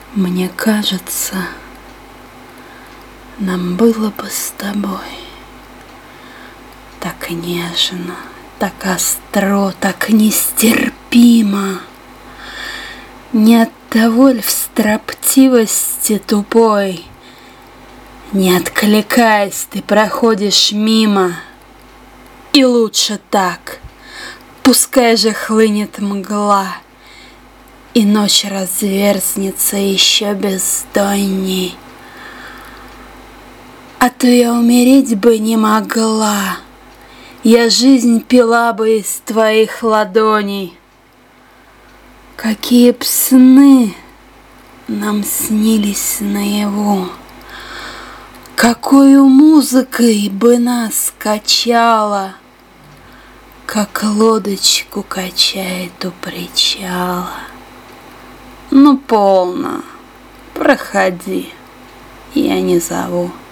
Мне кажется, нам было бы с тобой так нежно, так остро, так нестерпимо. Не от того ль в строптивости тупой, не откликаясь, ты проходишь мимо? И лучше так, пускай же хлынет мгла, и ночь разверзнется еще бездонней. А то я умереть бы не могла, я жизнь пила бы из твоих ладоней. Какие б сны нам снились наяву, какою музыкой бы нас качала, как лодочку качает у причала. Ну, полно, проходи, я не зову.